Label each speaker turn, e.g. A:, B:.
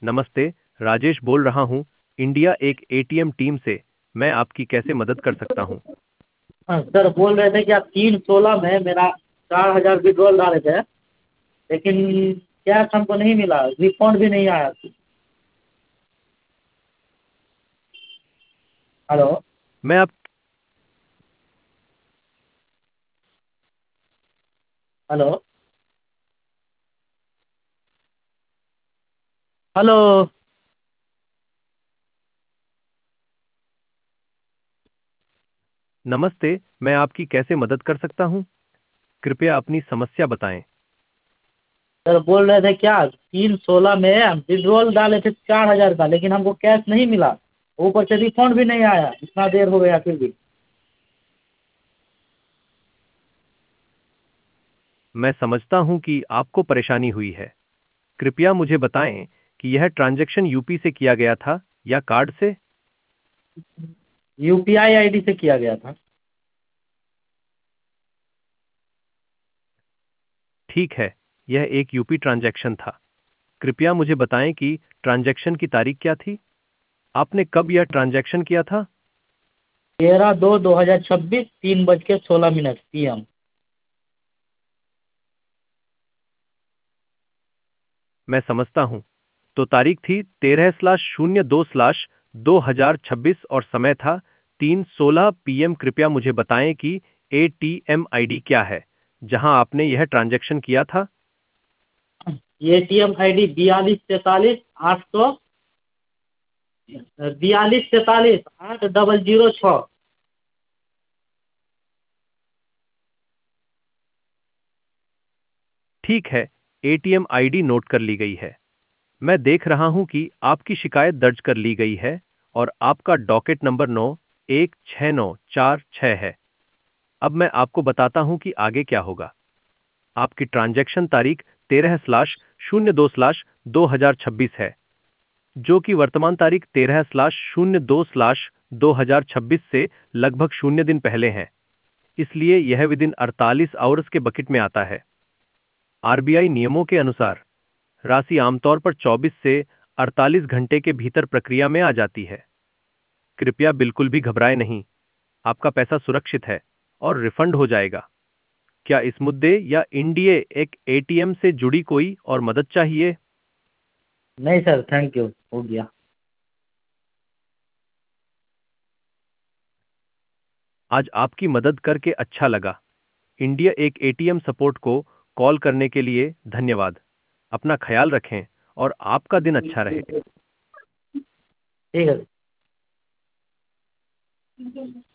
A: नमस्ते, राजेश बोल रहा हूँ, इंडिया एक एटीएम टीम से। मैं आपकी कैसे मदद कर सकता हूँ?
B: हाँ सर, बोल रहे थे कि आप 3/16 में मेरा 4,000 विड्रॉल डाले थे, लेकिन कैश हमको नहीं मिला, रिफंड भी नहीं आया। हेलो।
A: मैं आप
B: हेलो। हेलो।
A: नमस्ते, मैं आपकी कैसे मदद कर सकता हूँ? कृपया अपनी समस्या बताएं।
B: सर, बोल रहे थे क्या 3/16 में विड्रॉल डाले थे 4,000 का, लेकिन हमको कैश नहीं मिला, ऊपर से रिफंड भी नहीं आया, इतना देर हो गया फिर भी।
A: मैं समझता हूँ कि आपको परेशानी हुई है। कृपया मुझे बताएं कि यह ट्रांजैक्शन यूपी से किया गया था या कार्ड से?
B: यूपीआई आईडी से किया गया था।
A: ठीक है, यह एक यूपी ट्रांजैक्शन था। कृपया मुझे बताएं कि ट्रांजैक्शन की तारीख क्या थी? आपने कब यह ट्रांजैक्शन किया था?
B: 13/2/2026, 3:16 PM।
A: मैं समझता हूँ। तो तारीख थी 13/02/2026 और समय था 3:16 PM। कृपया मुझे बताएं कि एटीएम आईडी क्या है जहां आपने यह ट्रांजैक्शन किया था?
B: ATM ID 4243 800 4243 8006।
A: ठीक है, एटीएम आईडी नोट कर ली गई है। मैं देख रहा हूं कि आपकी शिकायत दर्ज कर ली गई है और आपका डॉकेट नंबर 916946 है। अब मैं आपको बताता हूं कि आगे क्या होगा। आपकी ट्रांजैक्शन तारीख 13/02/2026 है, जो कि वर्तमान तारीख 13/02/2026 से लगभग 0 दिन पहले है। इसलिए यह विदिन 48 आवर्स के बकेट में आता है। आरबीआई नियमों के अनुसार राशि आमतौर पर 24 से 48 घंटे के भीतर प्रक्रिया में आ जाती है। कृपया बिल्कुल भी घबराएं नहीं, आपका पैसा सुरक्षित है और रिफंड हो जाएगा। क्या इस मुद्दे या इंडिया एक एटीएम से जुड़ी कोई और मदद चाहिए?
B: नहीं सर, थैंक यू, हो गया।
A: आज आपकी मदद करके अच्छा लगा। इंडिया एक एटीएम सपोर्ट को कॉल करने के लिए धन्यवाद। अपना ख्याल रखें और आपका दिन अच्छा रहे।
B: ठीक है।